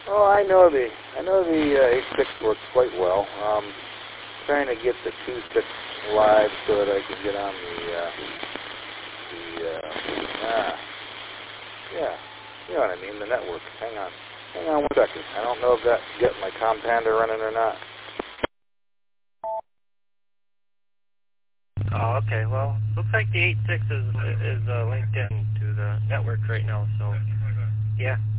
Oh, I know the 8.6 works quite well. Trying to get the 2.6 live so that I can get on yeah, you know what I mean, the network. Hang on 1 second. I don't know if that get my Companda running or not. Oh, okay. Well, looks like the 8.6 is linked in to the network right now. So, yeah.